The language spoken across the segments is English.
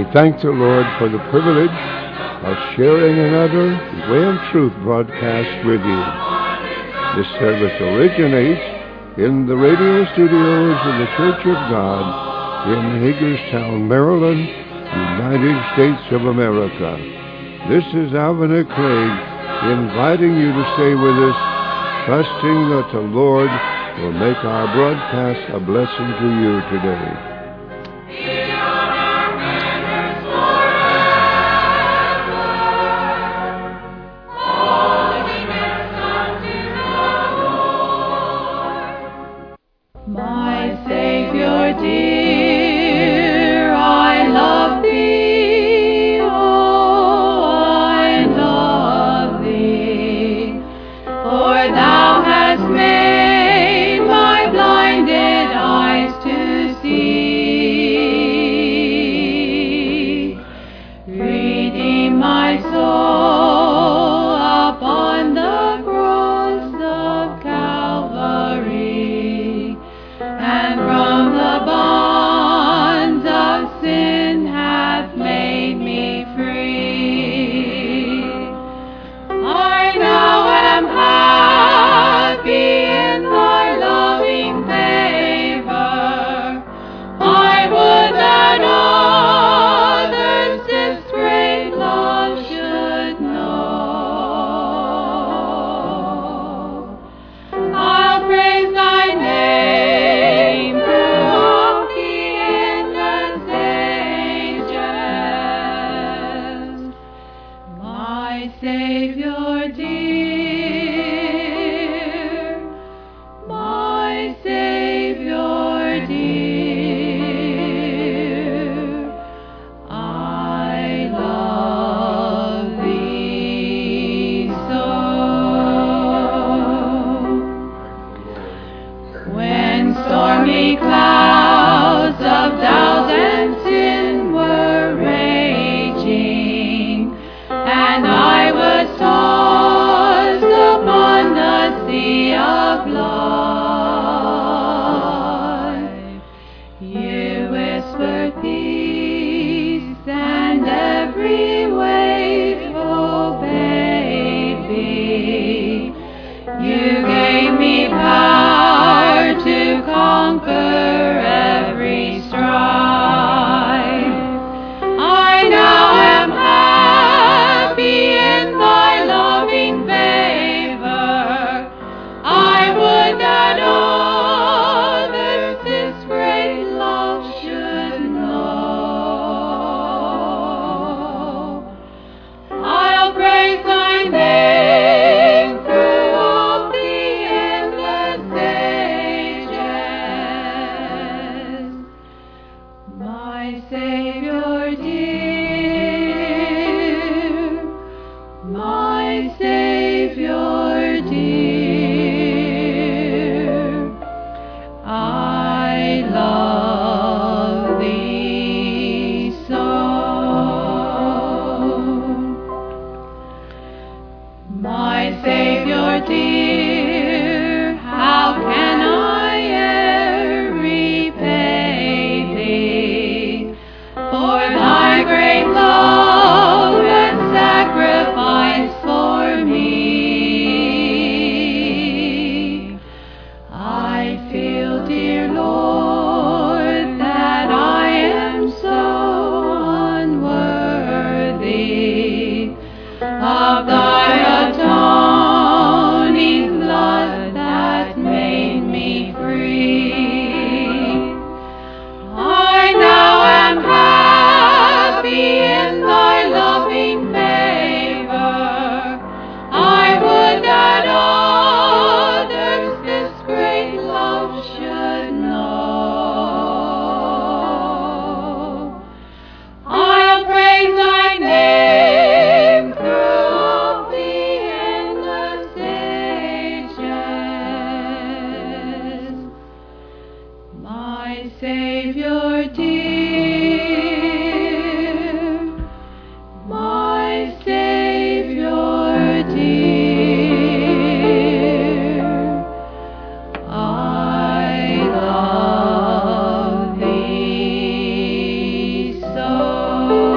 thank the Lord for the privilege of sharing another Way of Truth broadcast with you. This service originates in the radio studios of the Church of God in Hagerstown, Maryland, United States of America. This is Alvin Craig inviting you to stay with us, trusting that the Lord will make our broadcast a blessing to you today. so.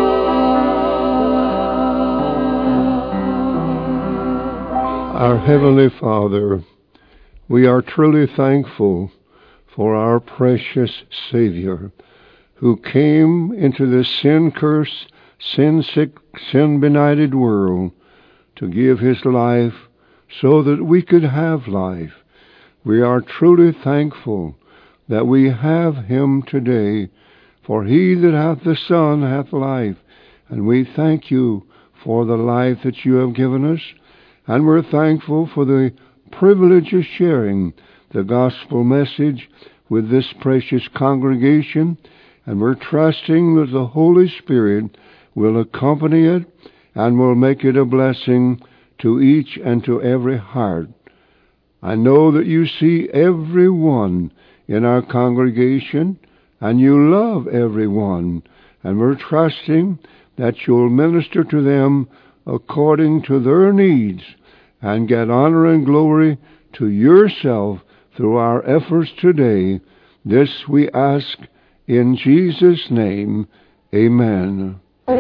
Heavenly Father, we are truly thankful for our precious Savior, who came into this sin-cursed, sin-sick, sin-benighted world to give his life so that we could have life. We are truly thankful that we have him today, for he that hath the Son hath life, and we thank you for the life that you have given us, and we're thankful for the privilege of sharing the gospel message with this precious congregation, and we're trusting that the Holy Spirit will accompany it and will make it a blessing to each and to every heart. I know that you see every one in our congregation, and you love every one, and we're trusting that you'll minister to them according to their needs and get honor and glory to yourself through our efforts today. This we ask in Jesus' name. Amen.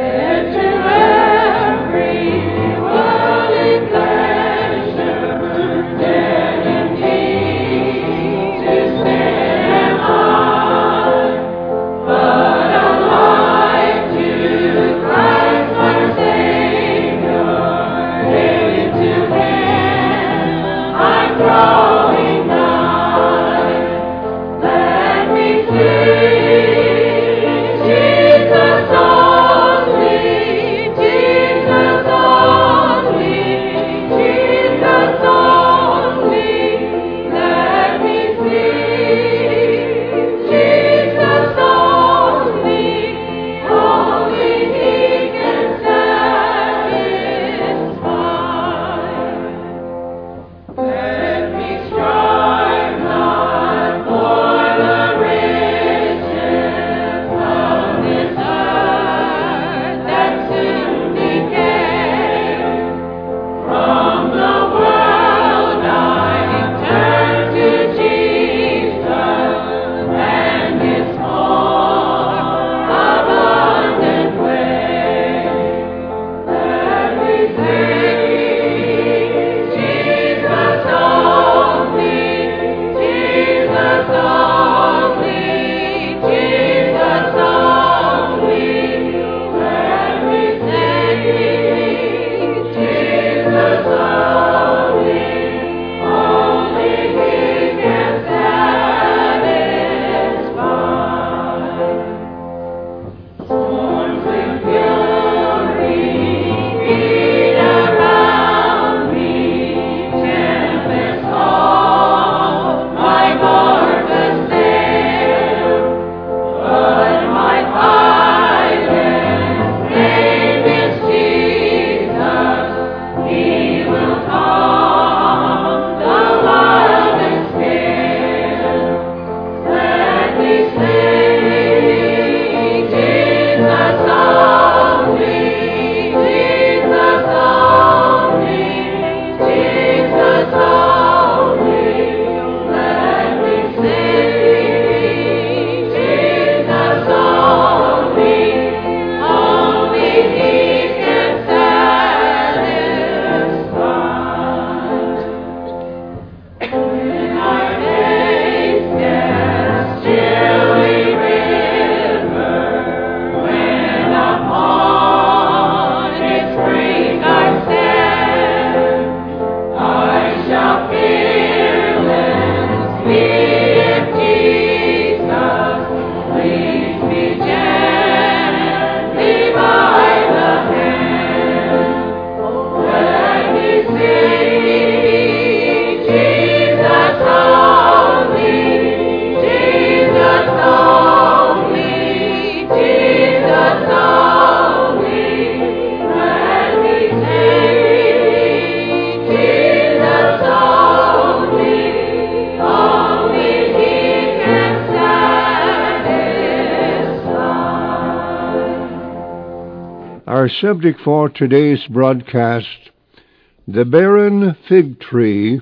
Our subject for today's broadcast, the barren fig tree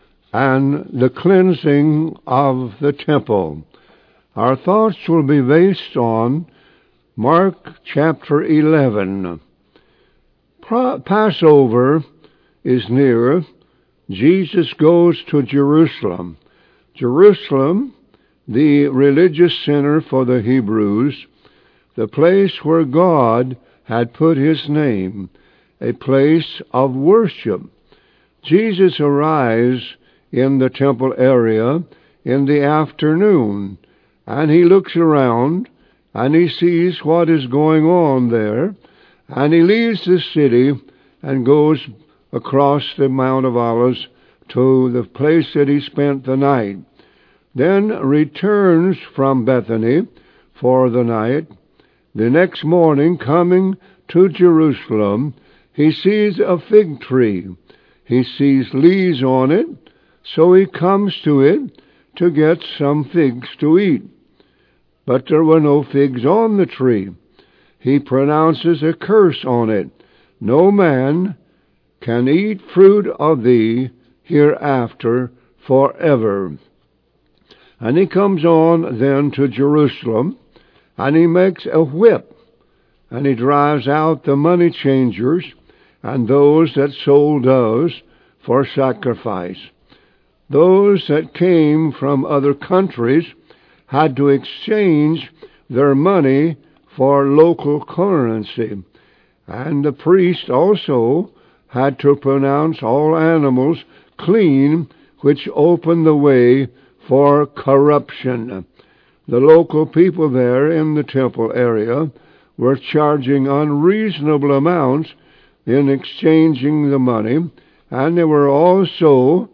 and the cleansing of the temple. Our thoughts will be based on Mark chapter 11. Passover is near, Jesus goes to Jerusalem. Jerusalem, the religious center for the Hebrews, the place where God had put his name, a place of worship. Jesus arrives in the temple area in the afternoon, and he looks around, and he sees what is going on there, and he leaves the city and goes across the Mount of Olives to the place that he spent the night, then returns from Bethany for the night. The next morning, coming to Jerusalem, he sees a fig tree. He sees leaves on it, so he comes to it to get some figs to eat. But there were no figs on the tree. He pronounces a curse on it. No man can eat fruit of thee hereafter forever. And he comes on then to Jerusalem, and he makes a whip, and he drives out the money changers and those that sold doves for sacrifice. Those that came from other countries had to exchange their money for local currency, and the priest also had to pronounce all animals clean, which opened the way for corruption. The local people there in the temple area were charging unreasonable amounts in exchanging the money, and they were also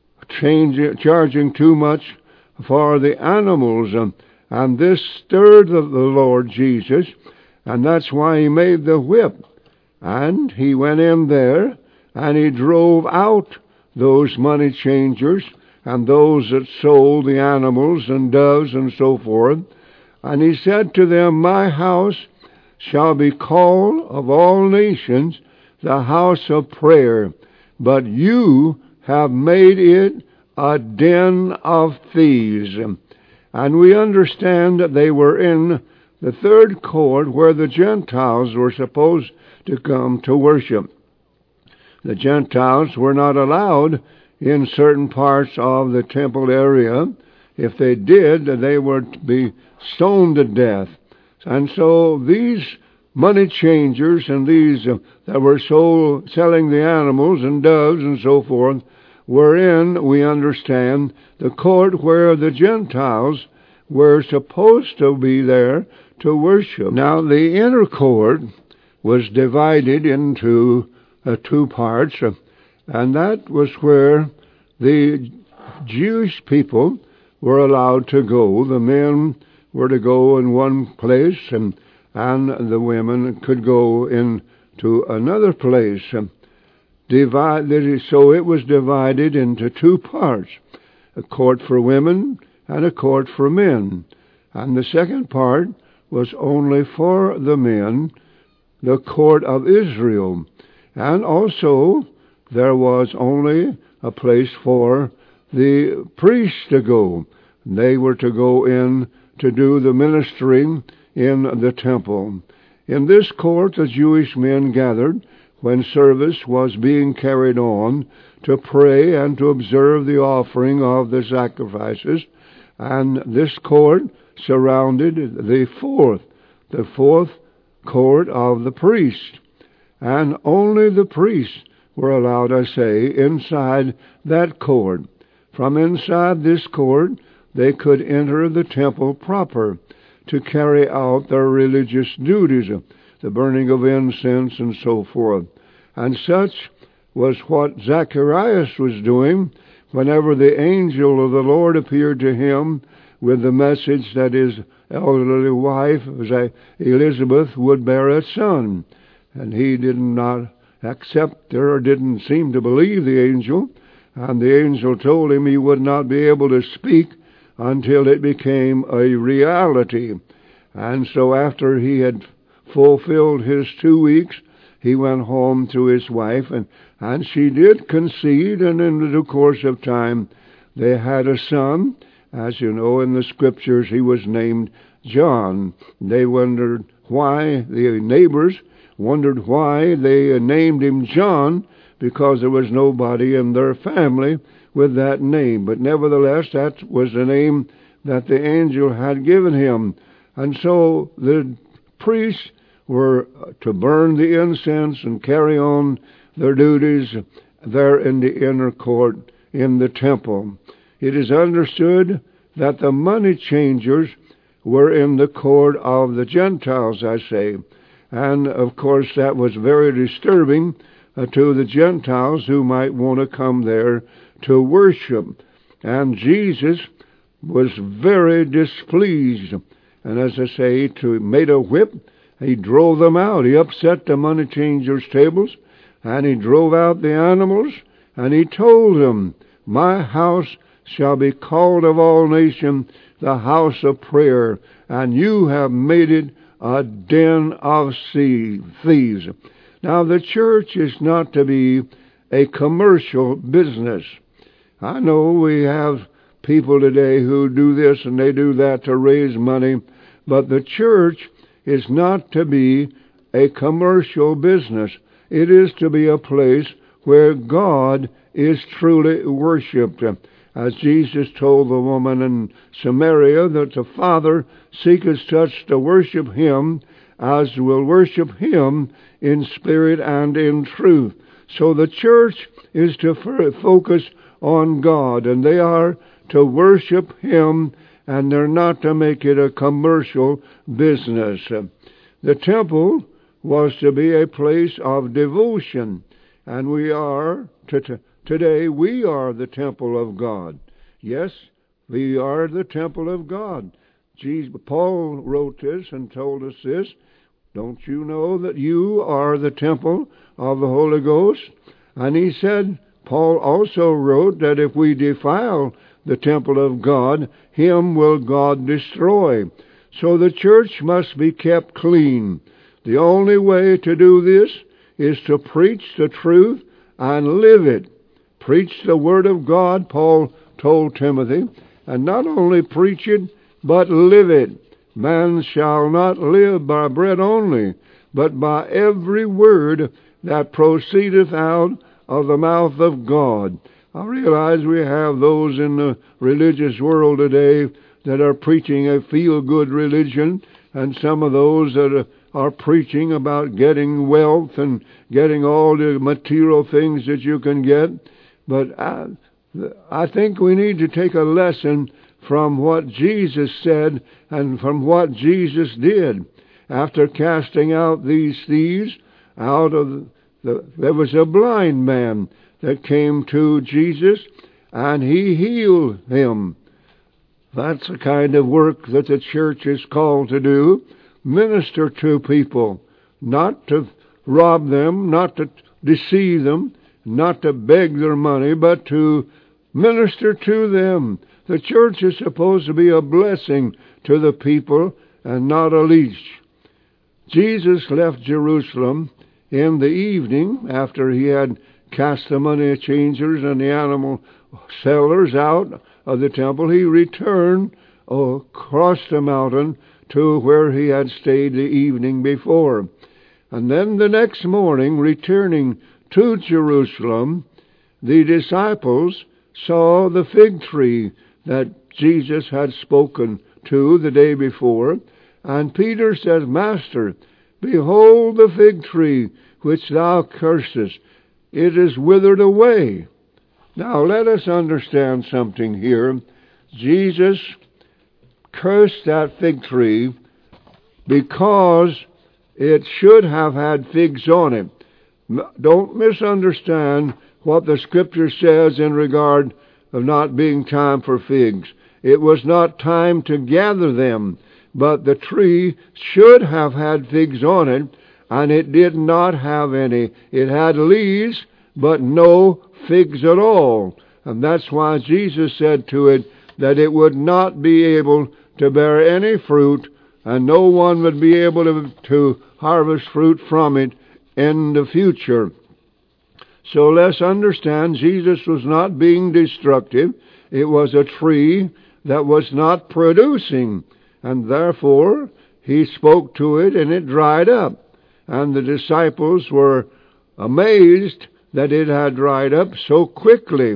charging too much for the animals, and this stirred the Lord Jesus, and that's why he made the whip. And he went in there, and he drove out those money changers and those that sold the animals and doves and so forth. And he said to them, My house shall be called of all nations the house of prayer, but you have made it a den of thieves. And we understand that they were in the third court where the Gentiles were supposed to come to worship. The Gentiles were not allowed in certain parts of the temple area. If they did, they would be stoned to death. And so these money changers and these that were selling the animals and doves and so forth were in, we understand, the court where the Gentiles were supposed to be there to worship. Now, the inner court was divided into two parts, and that was where the Jewish people were allowed to go. The men were to go in one place, and the women could go into another place. So it was divided into two parts, a court for women and a court for men. And the second part was only for the men, the court of Israel. And also there was only a place for the priests to go. They were to go in to do the ministering in the temple. In this court the Jewish men gathered when service was being carried on to pray and to observe the offering of the sacrifices. And this court surrounded the fourth court of the priest. And only the priests were allowed, I say, inside that court. From inside this court, they could enter the temple proper to carry out their religious duties, the burning of incense and so forth. And such was what Zacharias was doing whenever the angel of the Lord appeared to him with the message that his elderly wife, Elizabeth, would bear a son. And he did not accept or didn't seem to believe the angel, and the angel told him he would not be able to speak until it became a reality. And so after he had fulfilled his 2 weeks, he went home to his wife, and she did concede, and in the due course of time they had a son. As you know, in the scriptures he was named John. They wondered why, the neighbors wondered why they named him John, because there was nobody in their family with that name. But nevertheless, that was the name that the angel had given him. And so the priests were to burn the incense and carry on their duties there in the inner court in the temple. It is understood that the money changers were in the court of the Gentiles, I say. And, of course, that was very disturbing to the Gentiles who might want to come there to worship. And Jesus was very displeased. And as I say, he made a whip. He drove them out. He upset the money changers' tables, and he drove out the animals, and he told them, "My house shall be called of all nations the house of prayer, and you have made it a den of thieves." Now, the church is not to be a commercial business. I know we have people today who do this and they do that to raise money, but the church is not to be a commercial business. It is to be a place where God is truly worshipped. As Jesus told the woman in Samaria that the Father seeketh such to worship Him as will worship Him in spirit and in truth. So the church is to focus on God, and they are to worship Him, and they're not to make it a commercial business. The temple was to be a place of devotion, and we are today we are the temple of God. Yes, we are the temple of God. Paul wrote this and told us this. Don't you know that you are the temple of the Holy Ghost? And he said, Paul also wrote that if we defile the temple of God, him will God destroy. So the church must be kept clean. The only way to do this is to preach the truth and live it. Preach the Word of God, Paul told Timothy, and not only preach it, but live it. Man shall not live by bread only, but by every word that proceedeth out of the mouth of God. I realize we have those in the religious world today that are preaching a feel-good religion, and some of those that are preaching about getting wealth and getting all the material things that you can get. But I think we need to take a lesson from what Jesus said and from what Jesus did. After casting out these thieves there was a blind man that came to Jesus, and he healed him. That's the kind of work that the church is called to do. Minister to people, not to rob them, not to deceive them, not to beg their money, but to minister to them. The church is supposed to be a blessing to the people and not a leash. Jesus left Jerusalem in the evening after he had cast the money changers and the animal sellers out of the temple. He returned across the mountain to where he had stayed the evening before. And then the next morning, returning to Jerusalem, the disciples saw the fig tree that Jesus had spoken to the day before. And Peter said, "Master, behold the fig tree which thou cursest. It is withered away." Now let us understand something here. Jesus cursed that fig tree because it should have had figs on it. Don't misunderstand what the Scripture says in regard of not being time for figs. It was not time to gather them, but the tree should have had figs on it, and it did not have any. It had leaves, but no figs at all. And that's why Jesus said to it that it would not be able to bear any fruit, and no one would be able to harvest fruit from it in the future. So let's understand, Jesus was not being destructive. It was a tree that was not producing, and therefore he spoke to it and it dried up. And the disciples were amazed that it had dried up so quickly.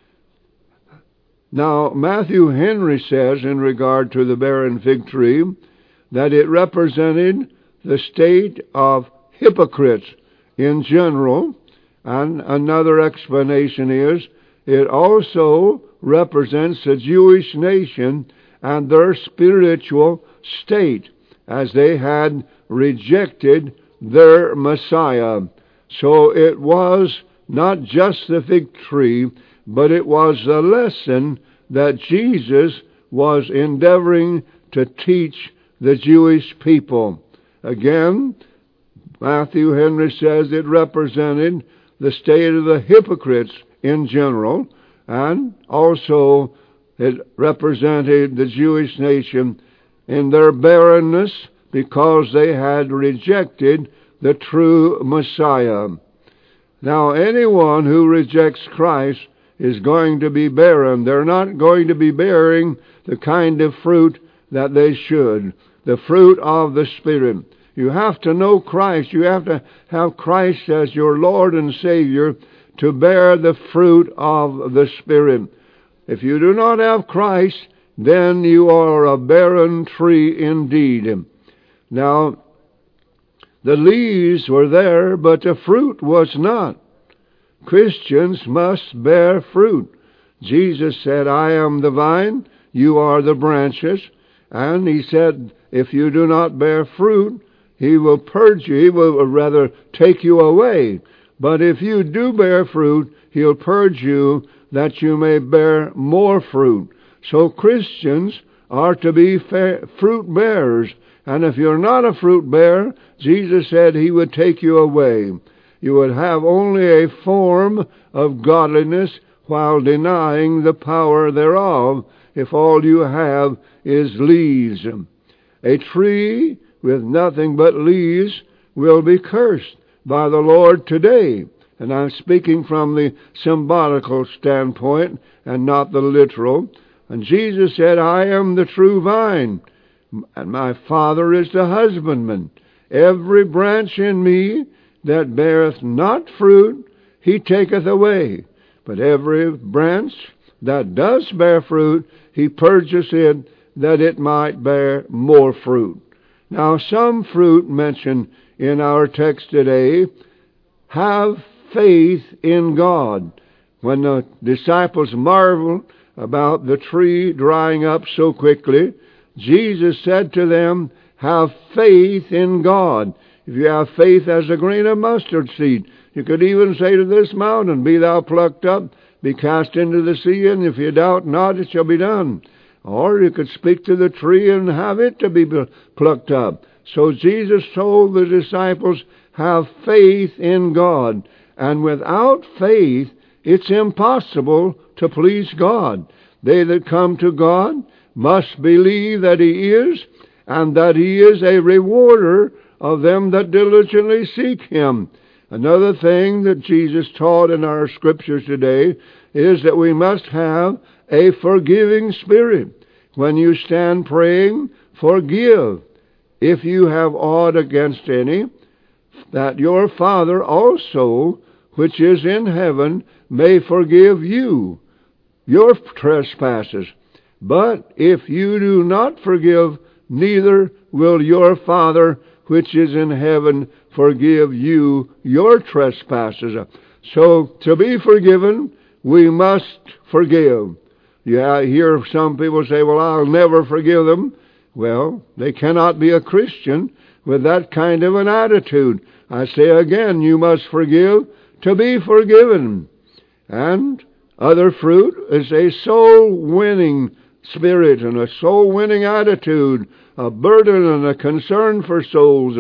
Now, Matthew Henry says in regard to the barren fig tree that it represented the state of hypocrites in general, and another explanation is it also represents the Jewish nation and their spiritual state as they had rejected their Messiah. So it was not just the fig tree, but it was the lesson that Jesus was endeavoring to teach the Jewish people. Again, Matthew Henry says it represented the state of the hypocrites in general, and also it represented the Jewish nation in their barrenness because they had rejected the true Messiah. Now, anyone who rejects Christ is going to be barren. They're not going to be bearing the kind of fruit that they should, the fruit of the Spirit. You have to know Christ. You have to have Christ as your Lord and Savior to bear the fruit of the Spirit. If you do not have Christ, then you are a barren tree indeed. Now, the leaves were there, but the fruit was not. Christians must bear fruit. Jesus said, I am the vine, you are the branches. And he said, if you do not bear fruit, he will purge you. He will rather take you away. But if you do bear fruit, he'll purge you that you may bear more fruit. So Christians are to be fruit bearers. And if you're not a fruit bearer, Jesus said he would take you away. You would have only a form of godliness while denying the power thereof, if all you have is leaves. A tree with nothing but leaves will be cursed by the Lord today. And I'm speaking from the symbolical standpoint and not the literal. And Jesus said, I am the true vine, and my Father is the husbandman. Every branch in me that beareth not fruit, he taketh away. But every branch that does bear fruit, he purgeth it, that it might bear more fruit. Now, some fruit mentioned in our text today have faith in God. When the disciples marveled about the tree drying up so quickly, Jesus said to them, have faith in God. If you have faith as a grain of mustard seed, you could even say to this mountain, be thou plucked up, be cast into the sea, and if you doubt not, it shall be done. Or you could speak to the tree and have it to be plucked up. So Jesus told the disciples, have faith in God. And without faith, it's impossible to please God. They that come to God must believe that he is, and that he is a rewarder of them that diligently seek him. Another thing that Jesus taught in our scriptures today is that we must have a forgiving spirit. When you stand praying, forgive. If you have aught against any, that your Father also, which is in heaven, may forgive you your trespasses. But if you do not forgive, neither will your Father, which is in heaven, forgive you your trespasses. So, to be forgiven, we must forgive. You hear some people say, well, I'll never forgive them. Well, they cannot be a Christian with that kind of an attitude. I say again, you must forgive to be forgiven. And other fruit is a soul-winning spirit and a soul-winning attitude, a burden and a concern for souls,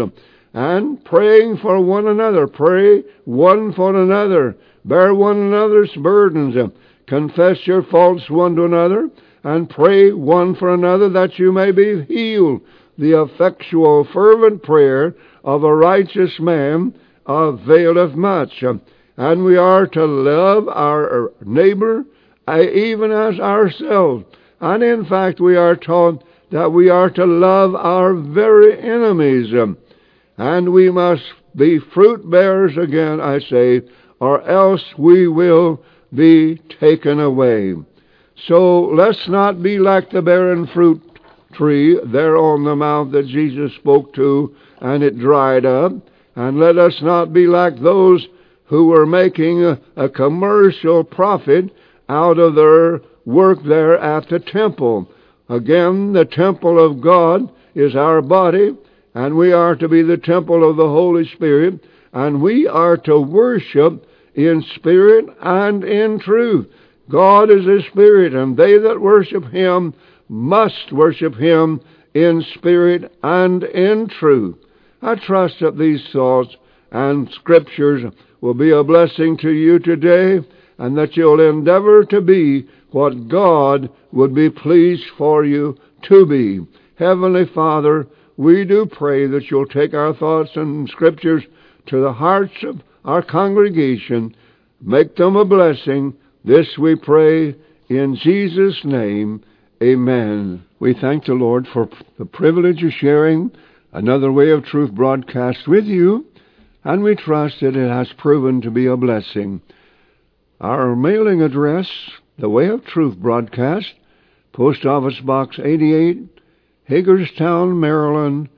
and praying for one another. Pray one for another. Bear one another's burdens. Confess your faults one to another, and pray one for another that you may be healed. The effectual, fervent prayer of a righteous man availeth much. And we are to love our neighbor even as ourselves. And in fact, we are taught that we are to love our very enemies. And we must be fruit bearers, again, I say, or else we will be taken away. So let's not be like the barren fruit tree there on the mount that Jesus spoke to, and it dried up. And let us not be like those who were making a commercial profit out of their work there at the temple. Again, the temple of God is our body, and we are to be the temple of the Holy Spirit, and we are to worship in spirit and in truth. God is a spirit, and they that worship Him must worship Him in spirit and in truth. I trust that these thoughts and scriptures will be a blessing to you today, and that you'll endeavor to be what God would be pleased for you to be. Heavenly Father, we do pray that you'll take our thoughts and scriptures to the hearts of our congregation. Make them a blessing. This we pray in Jesus' name. Amen. We thank the Lord for the privilege of sharing another Way of Truth broadcast with you, and we trust that it has proven to be a blessing. Our mailing address, the Way of Truth broadcast, Post Office Box 88, Hagerstown, Maryland,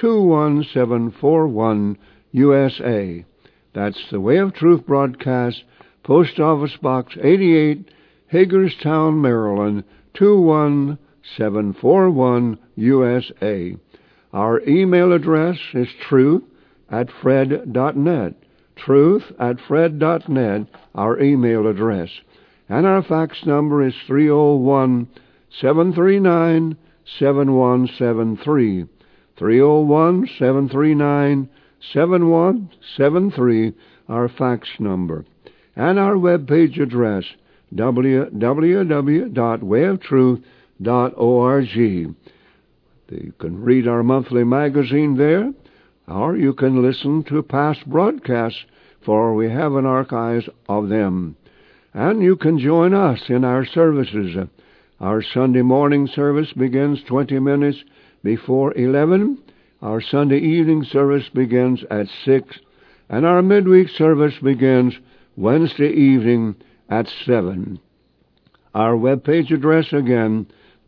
21741, USA. That's the Way of Truth broadcast, Post Office Box 88, Hagerstown, Maryland, 21741, USA. Our email address is truth@fred.net. Truth@fred.net, our email address. And our fax number is 301-739-7173. 301-739-7173, our fax number. And our webpage address, www.wayoftruth.org. You can read our monthly magazine there, or you can listen to past broadcasts, for we have an archive of them. And you can join us in our services. Our Sunday morning service begins 20 minutes before 11. Our Sunday evening service begins at 6. And our midweek service begins Wednesday evening at 7. Our webpage address again,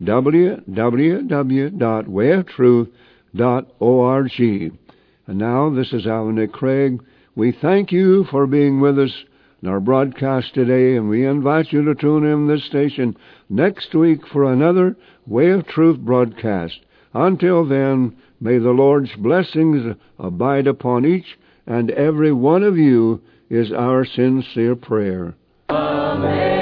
www.wayoftruth.org. And now, this is Alan Nick Craig. We thank you for being with us in our broadcast today, and we invite you to tune in this station next week for another Way of Truth broadcast. Until then, may the Lord's blessings abide upon each and every one of you, is our sincere prayer. Amen.